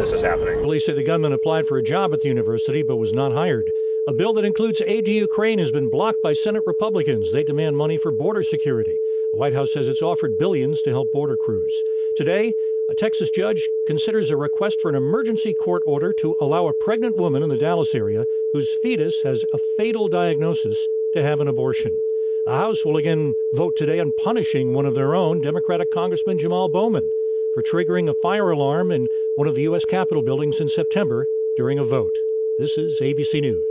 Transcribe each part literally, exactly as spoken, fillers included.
this is happening. Police say the gunman applied for a job at the university but was not hired. A bill that includes aid to Ukraine has been blocked by Senate Republicans. They demand money for border security. The White House says it's offered billions to help border crews. Today, a Texas judge considers a request for an emergency court order to allow a pregnant woman in the Dallas area whose fetus has a fatal diagnosis to have an abortion. The House will again vote today on punishing one of their own, Democratic Congressman Jamal Bowman, for triggering a fire alarm in one of the U S Capitol buildings in September during a vote. This is A B C News.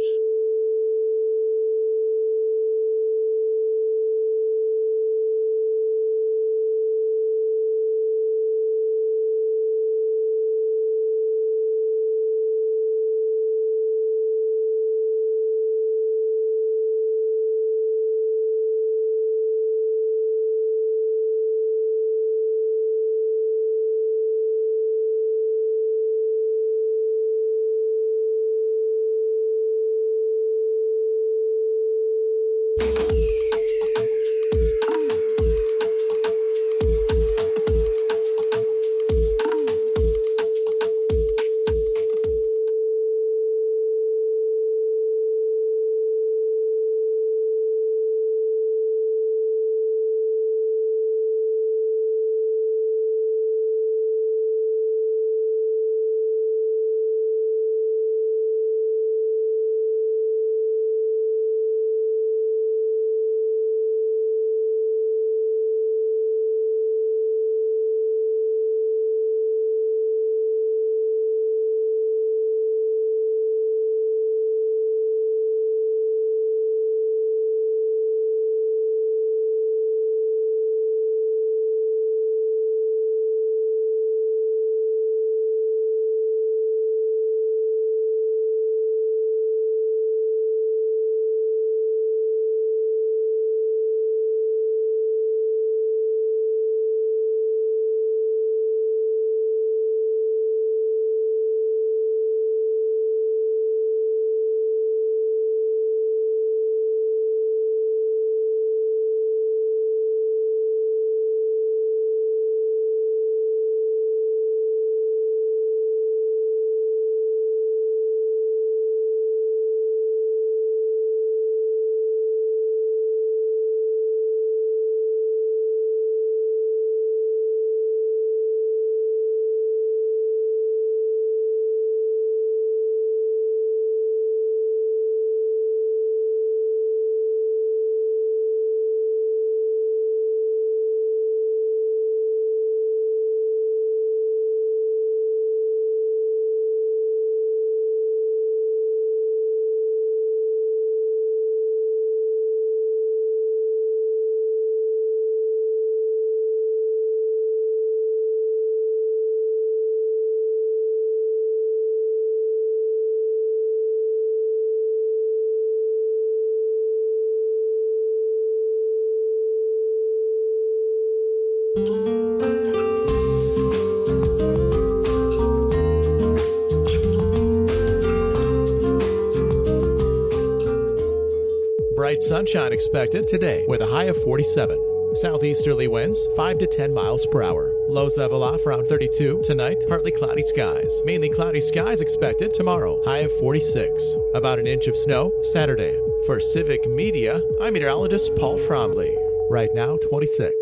Bright sunshine expected today with a high of forty-seven. Southeasterly winds five to ten miles per hour. Lows level off around thirty-two. Tonight, partly cloudy skies. Mainly cloudy skies expected tomorrow. High of forty-six. About an inch of snow Saturday. For Civic Media, I'm meteorologist Paul Trombley. Right now, twenty-six.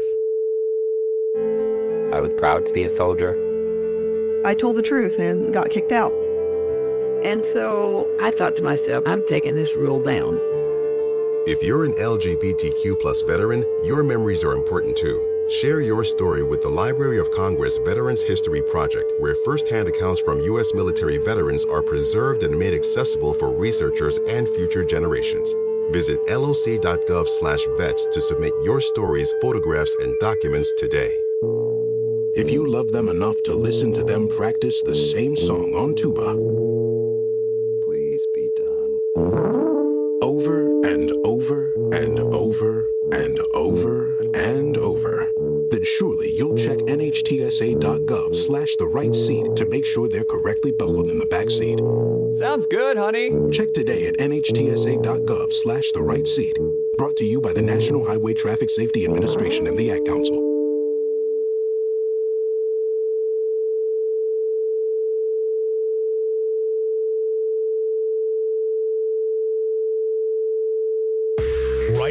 I was proud to be a soldier. I told the truth and got kicked out. And so I thought to myself, I'm taking this rule down. If you're an L G B T Q plus veteran, your memories are important too. Share your story with the Library of Congress Veterans History Project, where firsthand accounts from U S military veterans are preserved and made accessible for researchers and future generations. Visit loc.gov slash vets to submit your stories, photographs, and documents today. If you love them enough to listen to them practice the same song on tuba, please be done. Over and over and over and over and over, then surely you'll check nhtsa.gov slash the right seat to make sure they're correctly buckled in the back seat. Sounds good, honey. Check today at nhtsa.gov slash the right seat. Brought to you by the National Highway Traffic Safety Administration and the Ad Council.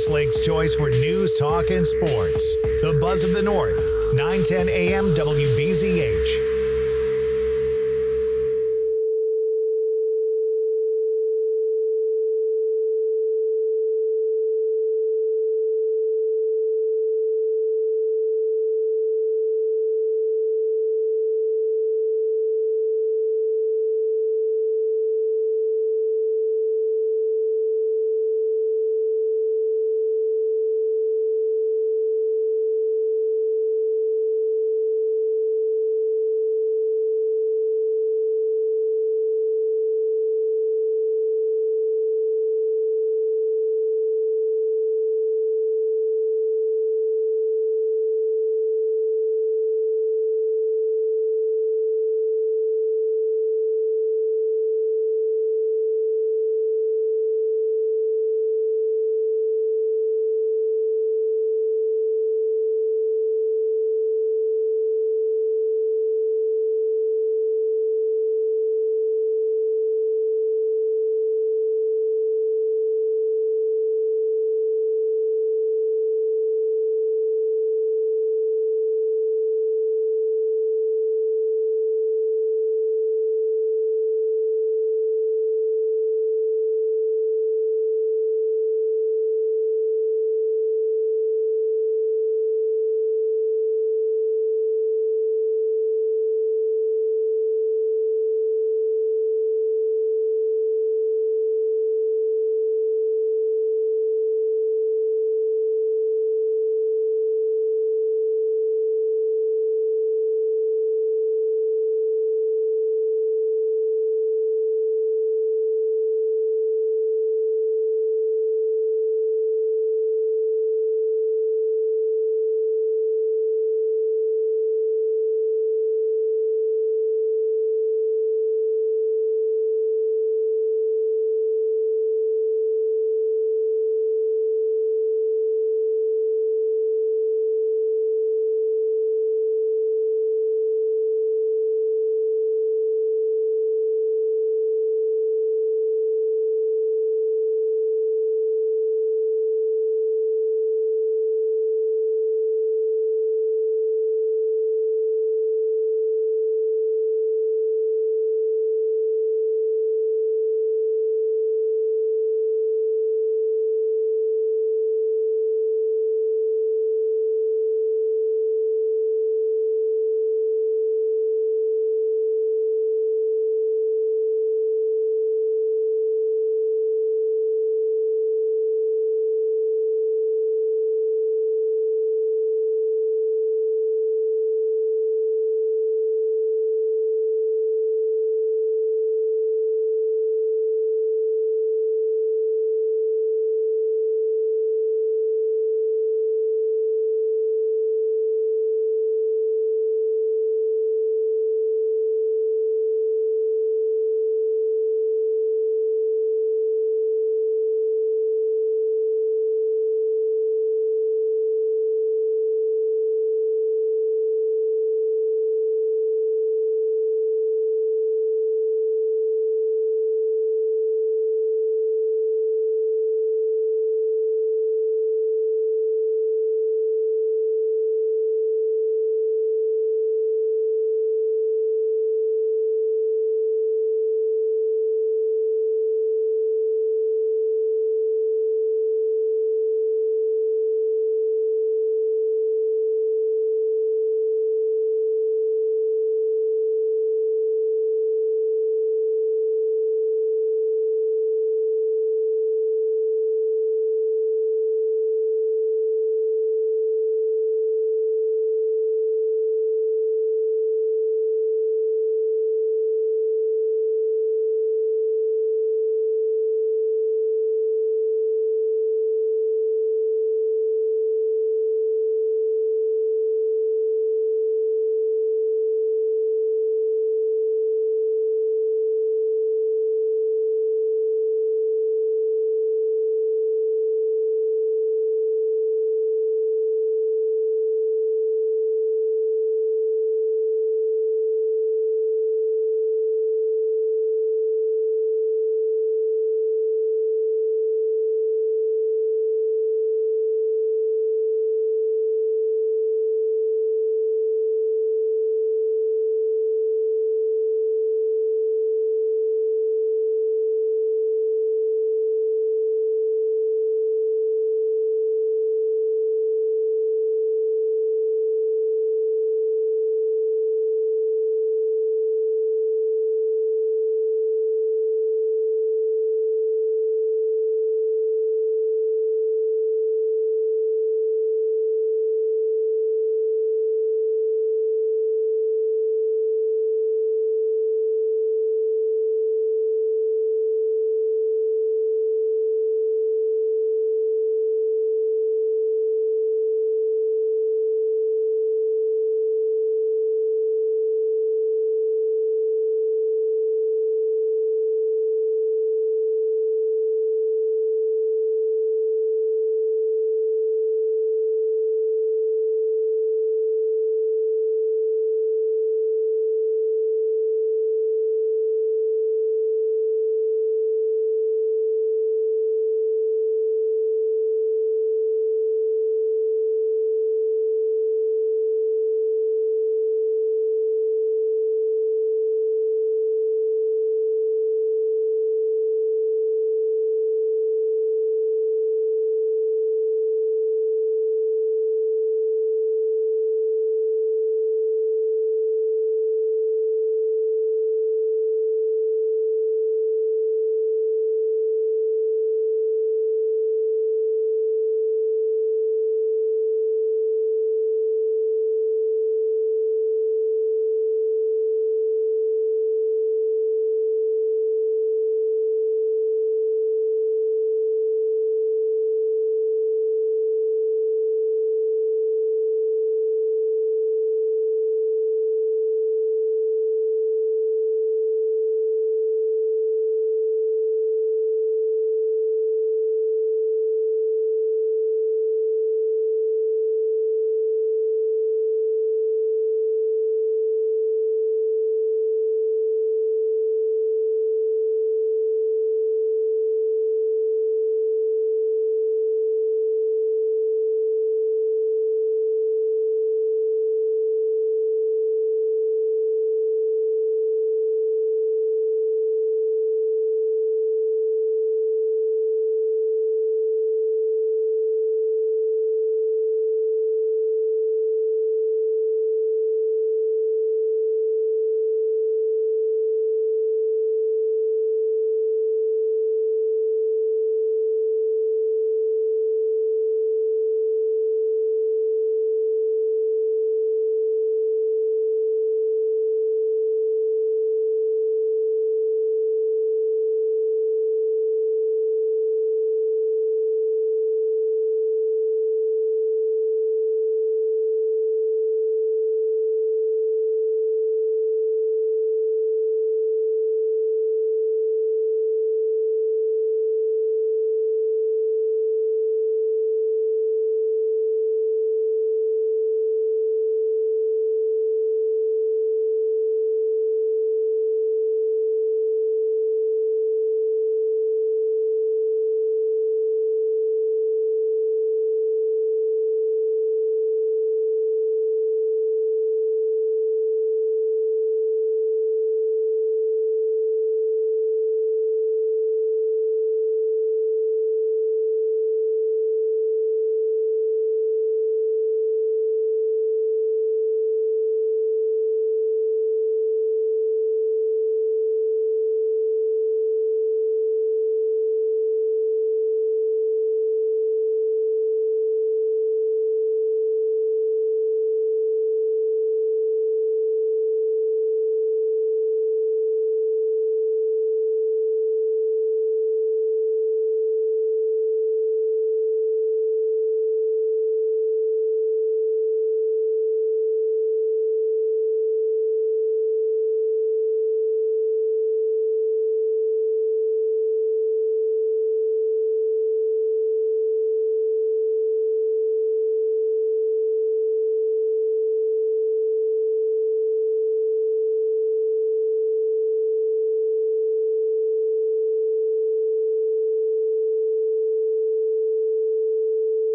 Ice Lake's choice for news, talk, and sports. The Buzz of the North, nine ten A M W B Z H.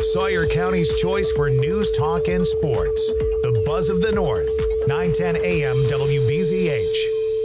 Sawyer County's choice for news, talk, and sports. The Buzz of the North, nine ten A M W B Z H.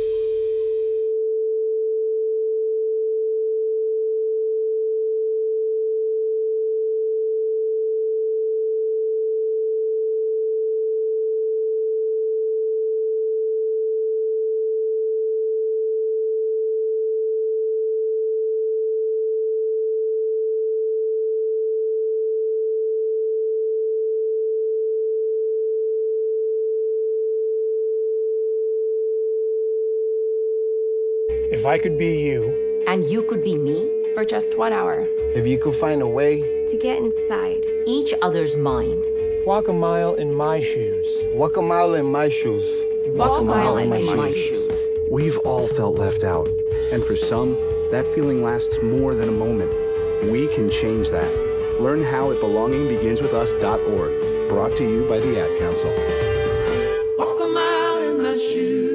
If I could be you, and you could be me, for just one hour. If you could find a way to get inside each other's mind. Walk a mile in my shoes. Walk a mile in my shoes. Walk, Walk a mile, mile in, in my, my shoes. shoes. We've all felt left out. And for some, that feeling lasts more than a moment. We can change that. Learn how at belonging begins with us dot org. Brought to you by the Ad Council. Walk a mile in my shoes.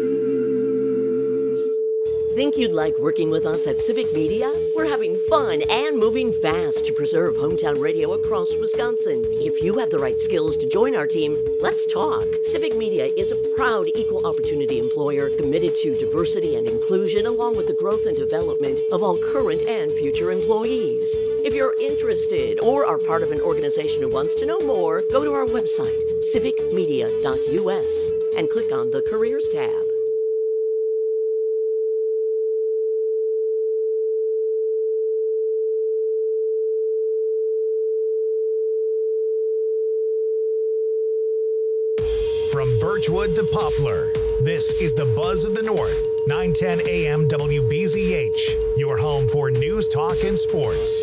Think you'd like working with us at Civic Media? We're having fun and moving fast to preserve hometown radio across Wisconsin. If you have the right skills to join our team, let's talk. Civic Media is a proud equal opportunity employer committed to diversity and inclusion along with the growth and development of all current and future employees. If you're interested or are part of an organization who wants to know more, go to our website, civic media dot U S, and click on the Careers tab. From Birchwood to Poplar, this is the Buzz of the North, nine ten A M W B Z H, your home for news, talk, and sports.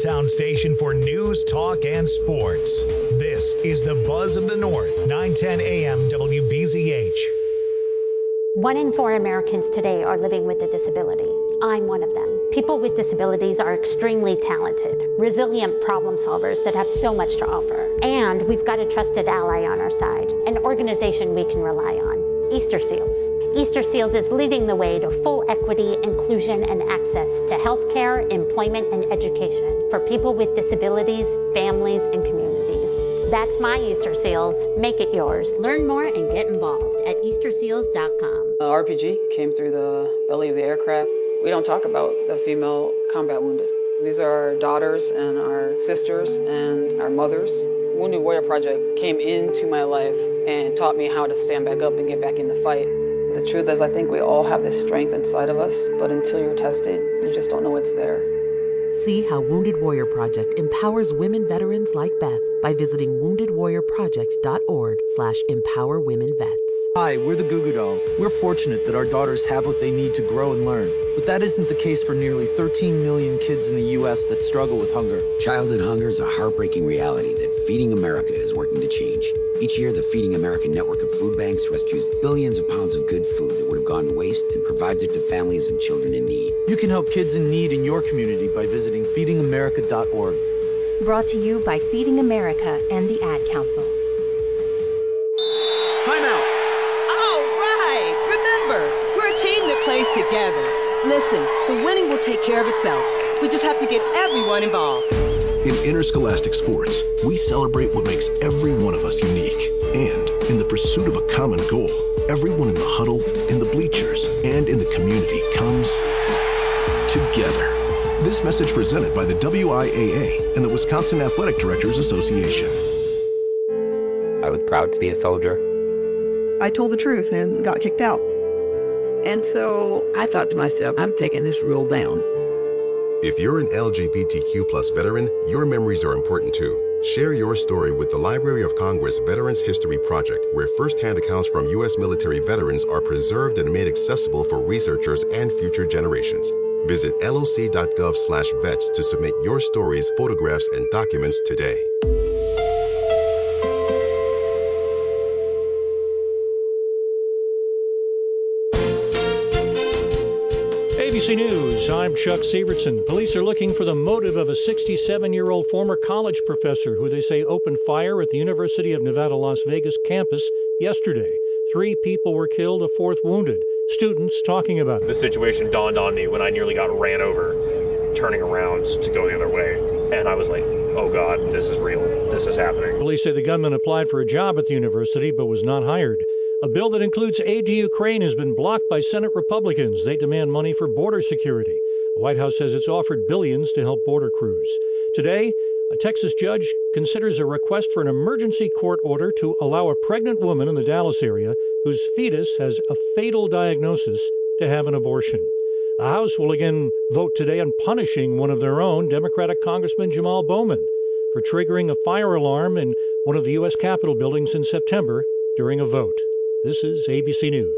hometown station for news, talk, and sports. This is the Buzz of the North, nine ten A M W B Z H. One in four Americans today are living with a disability. I'm one of them. People with disabilities are extremely talented, resilient problem solvers that have so much to offer. And we've got a trusted ally on our side, an organization we can rely on, Easter Seals. Easter Seals is leading the way to full equity, inclusion, and access to healthcare, employment, and education for people with disabilities, families, and communities. That's my Easter Seals. Make it yours. Learn more and get involved at easter seals dot com. Uh, R P G came through the belly of the aircraft. We don't talk about the female combat wounded. These are our daughters and our sisters and our mothers. Wounded Warrior Project came into my life and taught me how to stand back up and get back in the fight. The truth is, I think we all have this strength inside of us, but until you're tested, you just don't know it's there. See how Wounded Warrior Project empowers women veterans like Beth by visiting wounded warrior project dot org slash empower women vets. Hi, we're the Goo Goo Dolls. We're fortunate that our daughters have what they need to grow and learn. But that isn't the case for nearly thirteen million kids in the U S that struggle with hunger. Childhood hunger is a heartbreaking reality that Feeding America is working to change. Each year, the Feeding America network of food banks rescues billions of pounds of good food that would have gone to waste and provides it to families and children in need. You can help kids in need in your community by visiting feeding america dot org. Brought to you by Feeding America and the Ad Council. Time out. All right. Remember, we're a team that plays together. Listen, the winning will take care of itself. We just have to get everyone involved. In interscholastic sports, we celebrate what makes every one of us unique. And in the pursuit of a common goal, everyone in the huddle, in the bleachers, and in the community comes together. This message presented by the W I A A and the Wisconsin Athletic Directors Association. I was proud to be a soldier. I told the truth and got kicked out. And so I thought to myself, I'm taking this rule down. If you're an L G B T Q plus veteran, your memories are important too. Share your story with the Library of Congress Veterans History Project, where firsthand accounts from U S military veterans are preserved and made accessible for researchers and future generations. Visit L O C dot gov slash vets to submit your stories, photographs, and documents today. A B C News, I'm Chuck Severson. Police are looking for the motive of a sixty-seven-year-old former college professor who they say opened fire at the University of Nevada, Las Vegas campus yesterday. Three people were killed, a fourth wounded. Students talking about it. The situation dawned on me when I nearly got ran over, turning around to go the other way. And I was like, oh God, this is real. This is happening. Police say the gunman applied for a job at the university but was not hired. A bill that includes aid to Ukraine has been blocked by Senate Republicans. They demand money for border security. The White House says it's offered billions to help border crews. Today, a Texas judge considers a request for an emergency court order to allow a pregnant woman in the Dallas area whose fetus has a fatal diagnosis to have an abortion. The House will again vote today on punishing one of their own, Democratic Congressman Jamal Bowman, for triggering a fire alarm in one of the U S Capitol buildings in September during a vote. This is A B C News.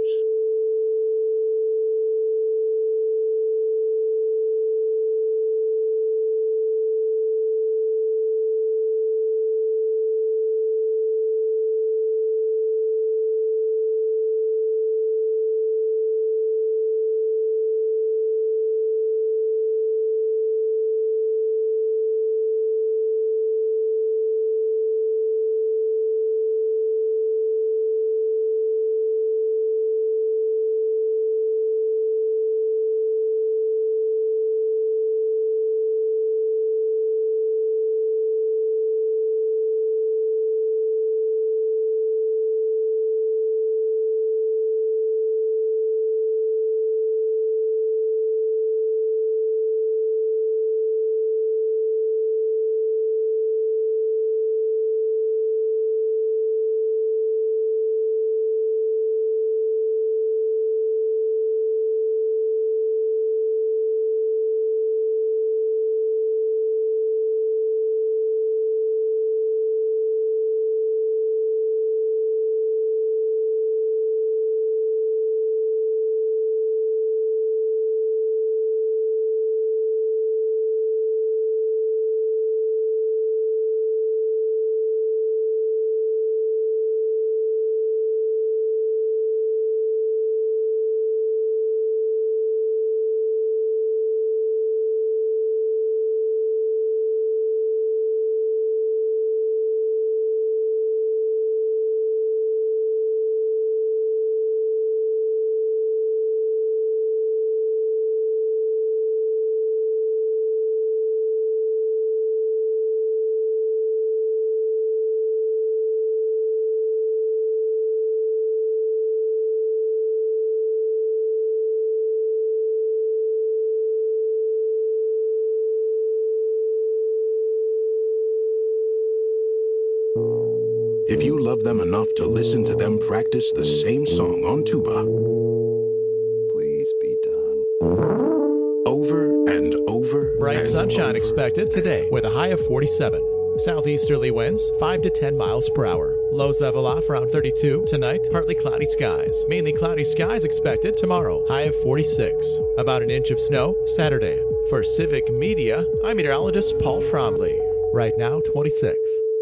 love them enough to listen to them practice the same song on tuba, Please be done. over and over. Bright and sunshine over. expected today with a high of forty-seven. Southeasterly winds five to ten miles per hour. Lows level off around thirty-two. Tonight, partly cloudy skies. Mainly cloudy skies expected tomorrow. High of forty-six. About an inch of snow Saturday. For Civic Media, I'm meteorologist Paul Trombley. Right now, twenty-six.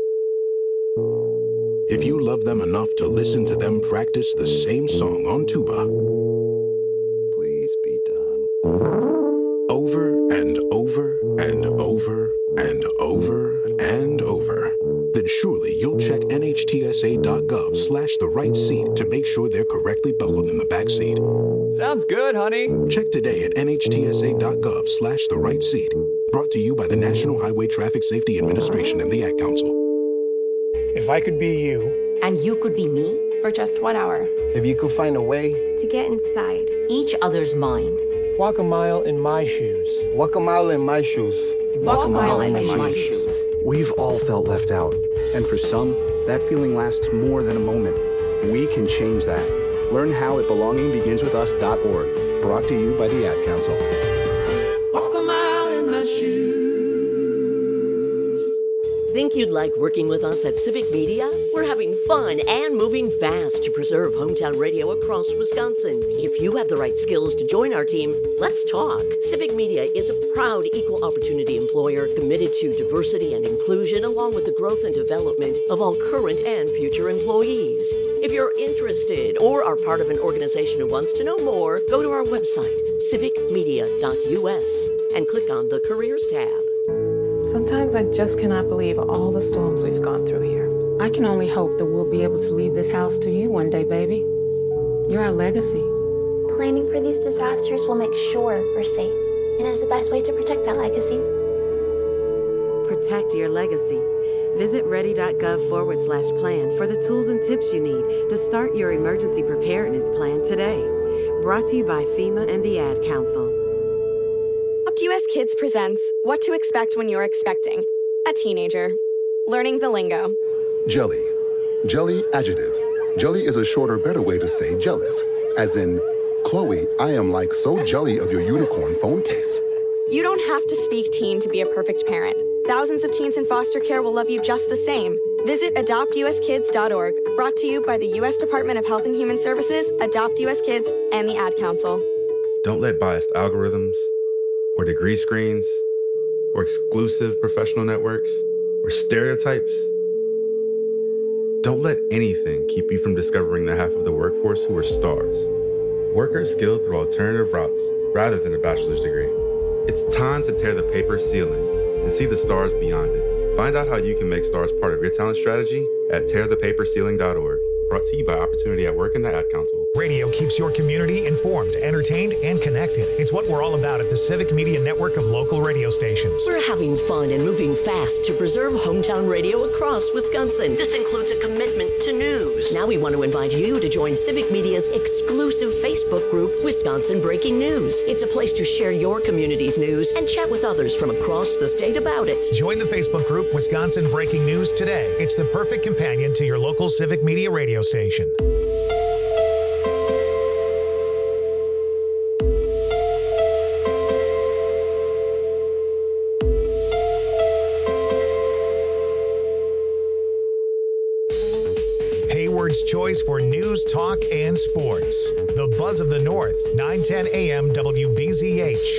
If you love them enough to listen to them practice the same song on tuba, Please be done. over and over and over and over and over, then surely you'll check nhtsa.gov slash the right seat to make sure they're correctly buckled in the back seat. Sounds good, honey. Check today at nhtsa.gov slash the right seat. Brought to you by the National Highway Traffic Safety Administration and the Ad Council. If I could be you. And you could be me? For just one hour. If you could find a way To get inside. Each other's mind. Walk a mile in my shoes. Walk a mile in my shoes. Walk a mile in my shoes. We've all felt left out. And for some, that feeling lasts more than a moment. We can change that. Learn how at belonging begins with us dot org. Brought to you by the Ad Council. Walk a mile in my shoes. Think you'd like working with us at Civic Media? We're having fun and moving fast to preserve hometown radio across Wisconsin. If you have the right skills to join our team, let's talk. Civic Media is a proud equal opportunity employer committed to diversity and inclusion along with the growth and development of all current and future employees. If you're interested or are part of an organization who wants to know more, go to our website, civic media dot u s, and click on the Careers tab. Sometimes I just cannot believe all the storms we've gone through here. I can only hope that we'll be able to leave this house to you one day, baby. You're our legacy. Planning for these disasters will make sure we're safe, and is the best way to protect that legacy. Protect your legacy. Visit ready.gov forward slash plan for the tools and tips you need to start your emergency preparedness plan today. Brought to you by FEMA and the Ad Council. U S Kids presents What to Expect When You're Expecting. A teenager. Learning the lingo. Jelly. Jelly adjective. Jelly is a shorter, better way to say jealous. As in, Chloe, I am like so jelly of your unicorn phone case. You don't have to speak teen to be a perfect parent. Thousands of teens in foster care will love you just the same. Visit adopt u s kids dot org. Brought to you by the U S Department of Health and Human Services, Adopt U S Kids, and the Ad Council. Don't let biased algorithms, or degree screens, or exclusive professional networks, or stereotypes. Don't let anything keep you from discovering the half of the workforce who are stars. Workers skilled through alternative routes rather than a bachelor's degree. It's time to tear the paper ceiling and see the stars beyond it. Find out how you can make stars part of your talent strategy at tear the paper ceiling dot org. Brought to you by Opportunity at Work and the Ad Council. Radio keeps your community informed, entertained, and connected. It's what we're all about at the Civic Media Network of local radio stations. We're having fun and moving fast to preserve hometown radio across Wisconsin. This includes a commitment to news. Now we want to invite you to join Civic Media's exclusive Facebook group, Wisconsin Breaking News. It's a place to share your community's news and chat with others from across the state about it. Join the Facebook group, Wisconsin Breaking News, today. It's the perfect companion to your local Civic Media radio station. Hayward's choice for news, talk, and sports. The Buzz of the North, nine ten A M W B Z H.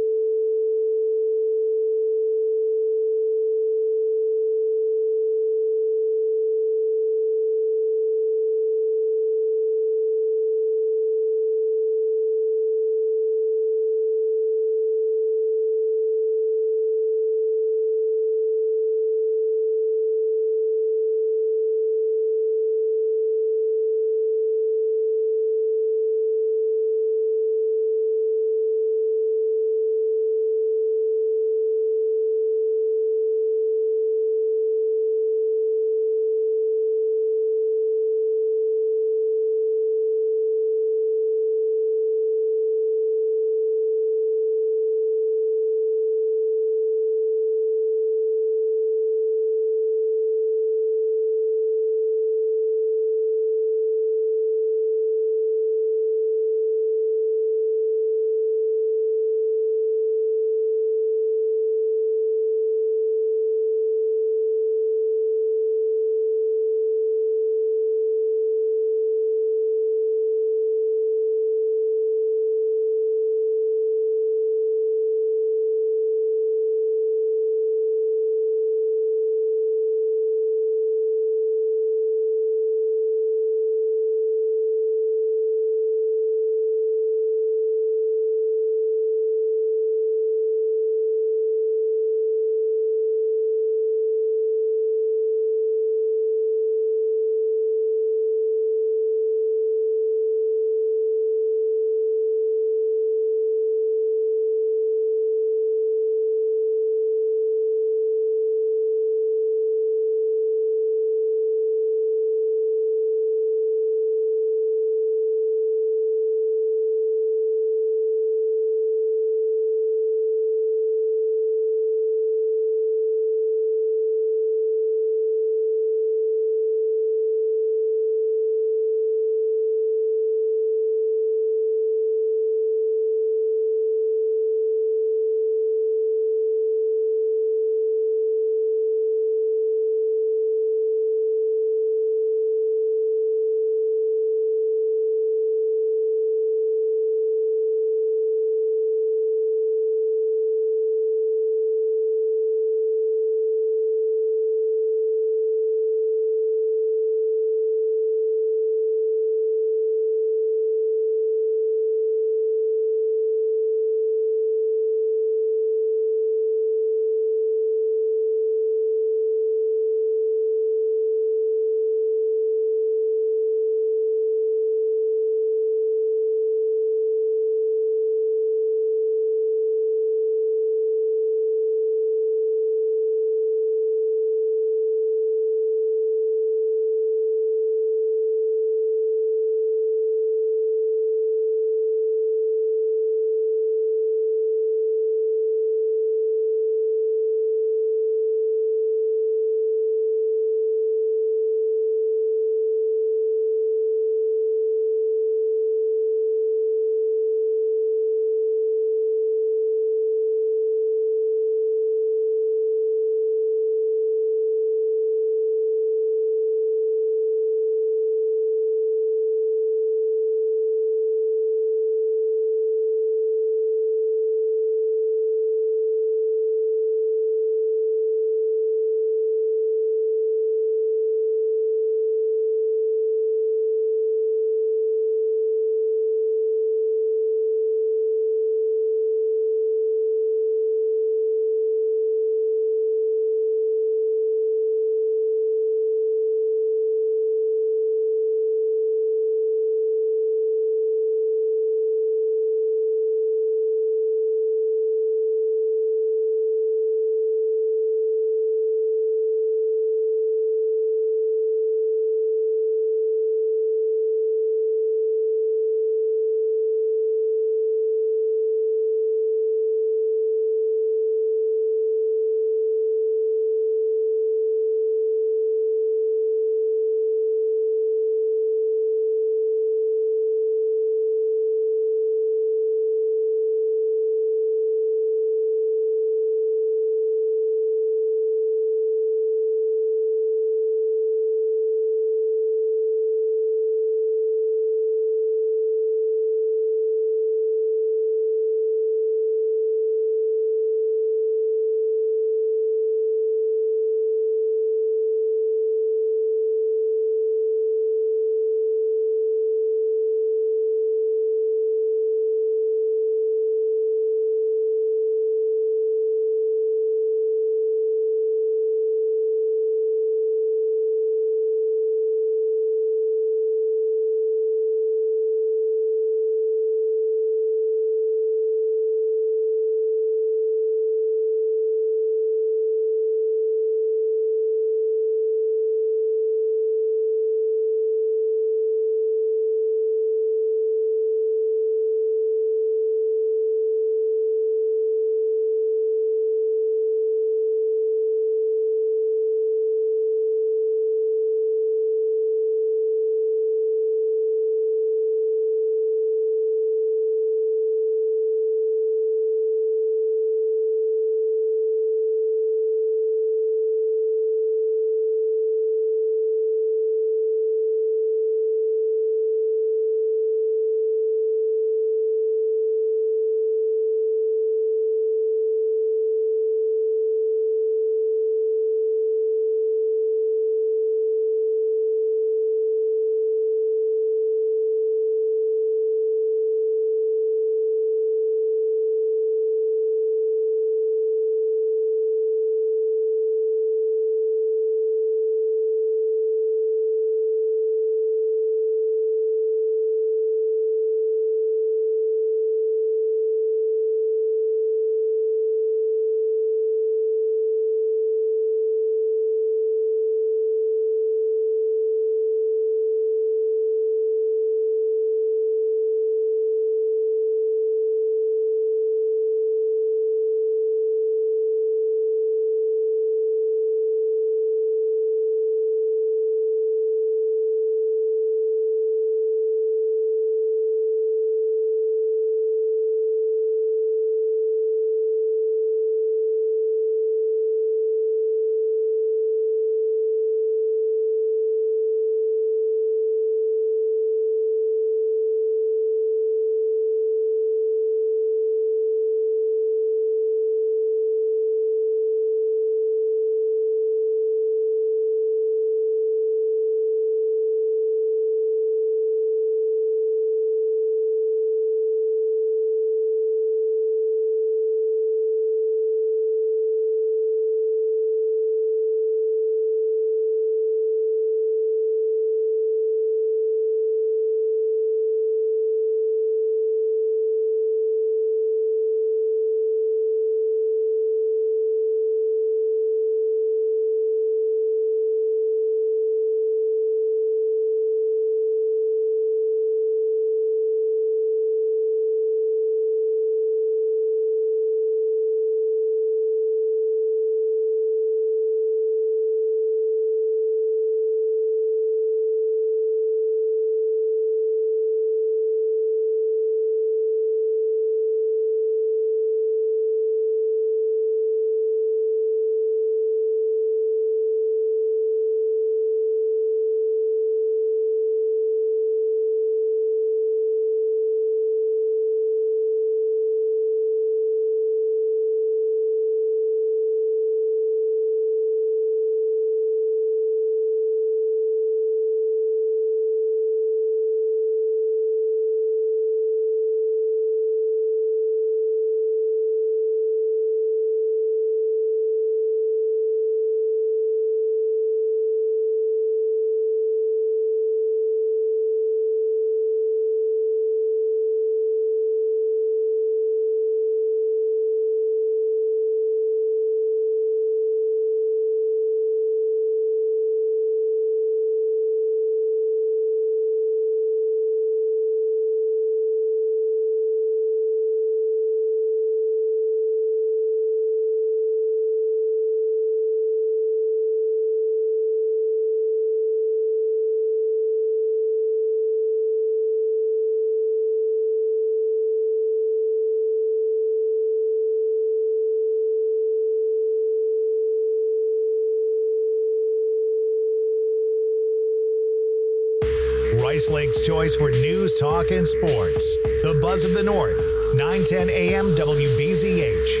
Rice Lake's choice for news, talk, and sports. The Buzz of the North, nine ten A M W B Z H.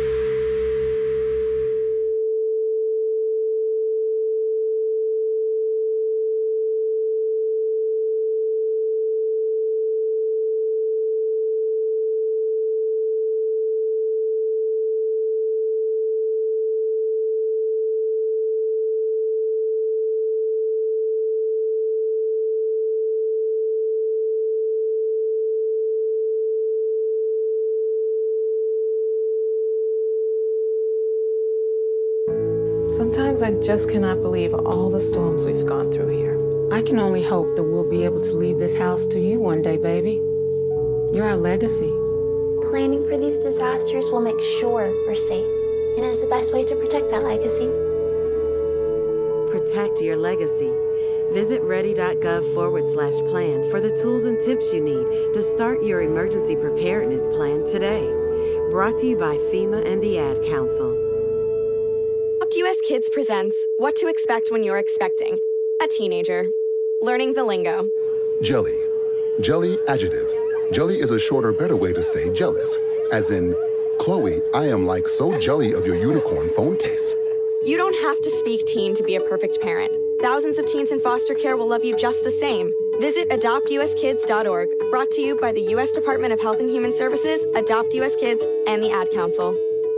Sometimes I just cannot believe all the storms we've gone through here. I can only hope that we'll be able to leave this house to you one day, baby. You're our legacy. Planning for these disasters will make sure we're safe, and is the best way to protect that legacy. Protect your legacy. Visit ready.gov forward slash plan for the tools and tips you need to start your emergency preparedness plan today. Brought to you by FEMA and the Ad Council. U S Kids presents What to Expect When You're Expecting a Teenager. Learning the lingo. Jelly. Jelly adjective. Jelly is a shorter, better way to say jealous. As in, Chloe, I am like so jelly of your unicorn phone case. You don't have to speak teen to be a perfect parent. Thousands of teens in foster care will love you just the same. Visit adopt u s kids dot org. Brought to you by the U S Department of Health and Human Services, Adopt U S Kids, and the Ad Council.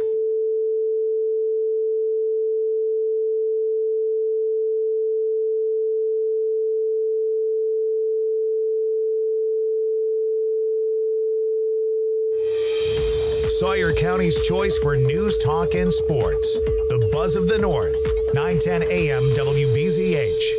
Sawyer County's choice for news, talk, and sports. The Buzz of the North, nine ten A M W B Z H.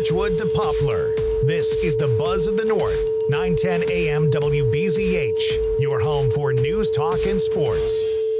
Birchwood to Poplar. This is the Buzz of the North, nine ten A M W B Z H, your home for news, talk, and sports.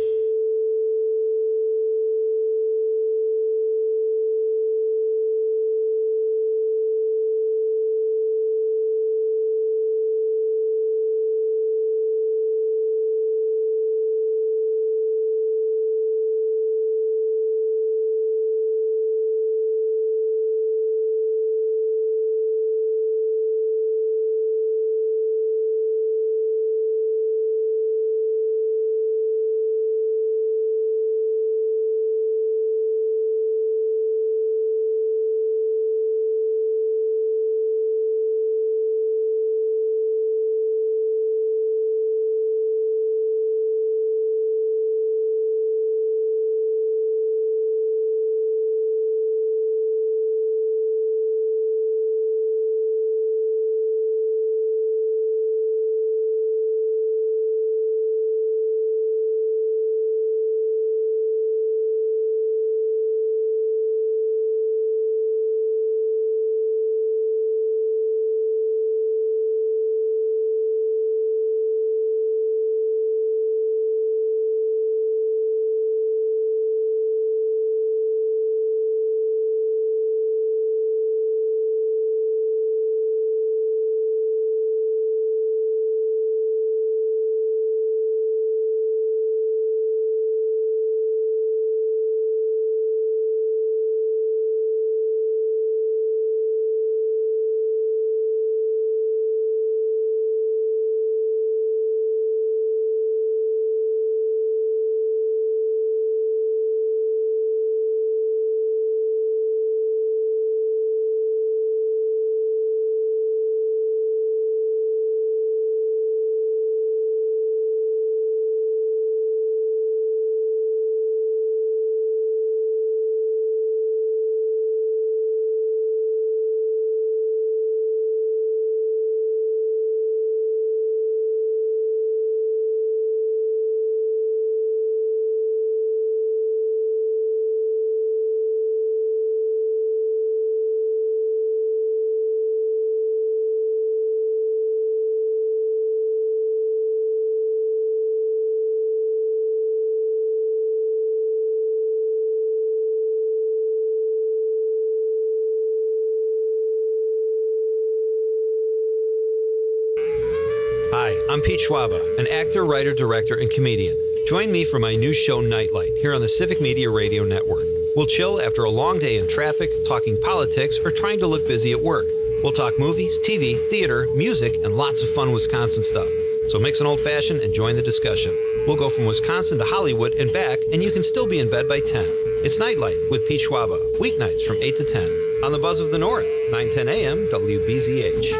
Hi, I'm Pete Schwaba, an actor, writer, director, and comedian. Join me for my new show, Nightlight, here on the Civic Media Radio Network. We'll chill after a long day in traffic, talking politics, or trying to look busy at work. We'll talk movies, T V, theater, music, and lots of fun Wisconsin stuff. So mix an old-fashioned and join the discussion. We'll go from Wisconsin to Hollywood and back, and you can still be in bed by ten. It's Nightlight with Pete Schwaba, weeknights from eight to ten, on the Buzz of the North, nine ten A M W B Z H.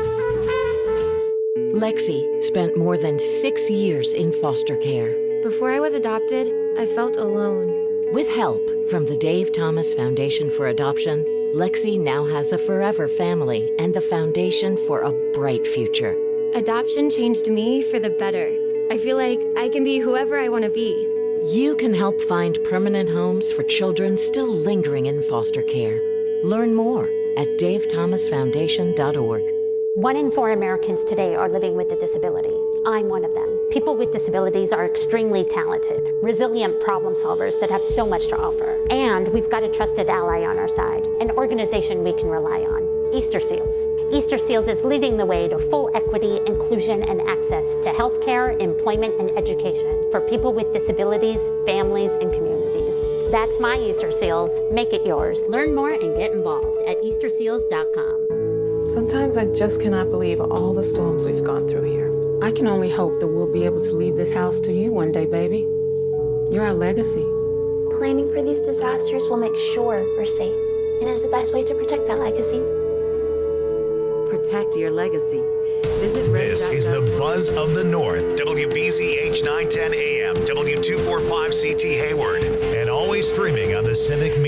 Lexi spent more than six years in foster care. Before I was adopted, I felt alone. With help from the Dave Thomas Foundation for Adoption, Lexi now has a forever family and the foundation for a bright future. Adoption changed me for the better. I feel like I can be whoever I want to be. You can help find permanent homes for children still lingering in foster care. Learn more at dave thomas foundation dot org. One in four Americans today are living with a disability. I'm one of them. People with disabilities are extremely talented, resilient problem solvers that have so much to offer. And we've got a trusted ally on our side, an organization we can rely on, Easter Seals. Easter Seals is leading the way to full equity, inclusion, and access to healthcare, employment, and education for people with disabilities, families, and communities. That's my Easter Seals. Make it yours. Learn more and get involved at easter seals dot com. Sometimes I just cannot believe all the storms we've gone through here. I can only hope that we'll be able to leave this house to you one day, baby. You're our legacy. Planning for these disasters will make sure we're safe, and is the best way to protect that legacy. Protect your legacy. Visit This is the Buzz of the North, W B Z H nine ten A M, W two forty-five C T Hayward, and always streaming on the Civic Media